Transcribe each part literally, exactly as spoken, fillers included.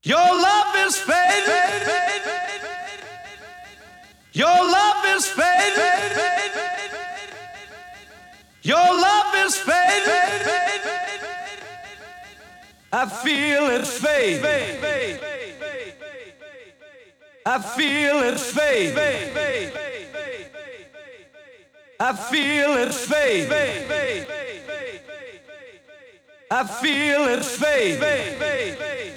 Your love is fading. Your love is fading. Your love is fading. I feel it fade. I feel it fade. I feel it fade. I feel it fade.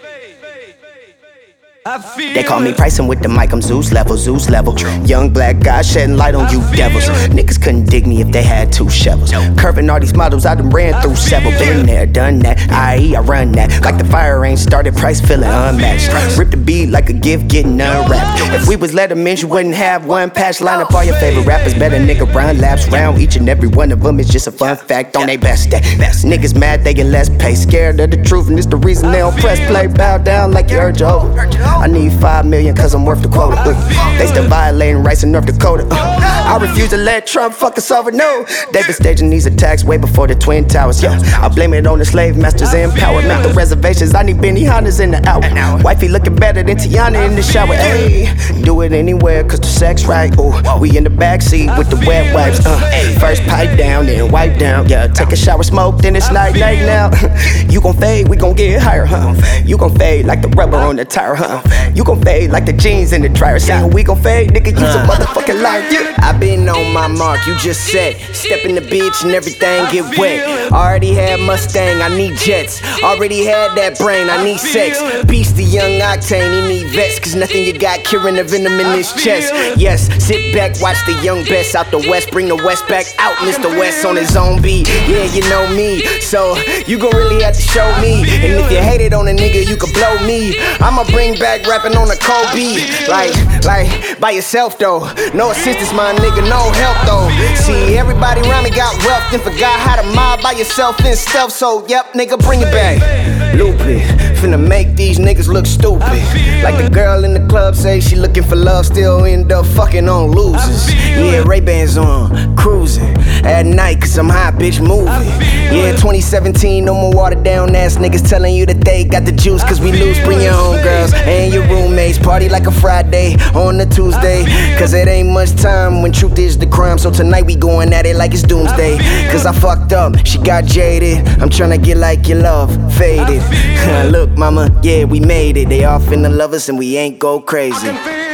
They call me Bryson with the mic, I'm Zeus level, Zeus level. Young black guy shedding light on you devils. Niggas couldn't dig me if they had two shovels. Curving all these models, I done ran through several. Been there, done that, I E, I run that. Like the fire ain't started, price feeling unmatched. Rip the beat like a gift, getting unwrapped. If we was Letterman, you wouldn't have one patch. Line up all your favorite rappers, better nigga run laps round each and every one of them. It's just a fun fact on they best day. Niggas mad, they get less pay. Scared of the truth, and it's the reason they don't press play. Bow down like you heard Jehovah. I need five million cause I'm worth the quota. uh, They still violating rights in North Dakota. uh, I refuse to let Trump fuck us over, no. They been staging these attacks way before the Twin Towers, yo. I blame it on the slave masters and power. Make the reservations, I need Benihana's in the hour. Wifey looking better than Tiana in the shower, ayy. Do it anywhere cause the sex right, ooh. We in the backseat with the wet wipes, uh. First pipe down, then wipe down, yeah. Take a shower, smoke, then it's night, night now. You gon' fade, we gon' get higher, huh? You gon' fade like the rubber on the tire, huh? You gon' fade like the jeans in the dryer. Saying we gon' fade, nigga, you some motherfucking liar. Yeah. I been on my mark, you just said. Step in the bitch and everything get wet. Already had Mustang, I need jets. Already had that brain, I need sex. Beast the young octane, he need vets. Cause nothing you got curing the venom in his chest. Yes, sit back, watch the young best out the west. Bring the west back out, Mister West on his own beat. Yeah, you know me, so you gon' really have to show me. And if you hate it on a nigga, you can blow me. I'ma bring back rapping on a cold beat. Like, like, by yourself though. No assistance, my nigga, no help though. See, everybody around me got wealth and forgot how to mob by yourself in stealth. So, yep, nigga, bring it back. Loop it, finna make these niggas look stupid. Like the girl in the club say she looking for love, still end up fucking on losers. Yeah, Ray-Bans on, cruising at night cause I'm high, bitch, moving. Yeah, twenty seventeen, no more watered down ass niggas telling you that they got the juice cause we lose. Bring your own girls and your roommates. Party like a Friday on a Tuesday. Cause it ain't much time when truth is the crime. So tonight we going at it like it's doomsday. Cause I fucked up, she got jaded. I'm tryna get like your love, faded. Look mama, yeah we made it. They all finna love us and we ain't go crazy.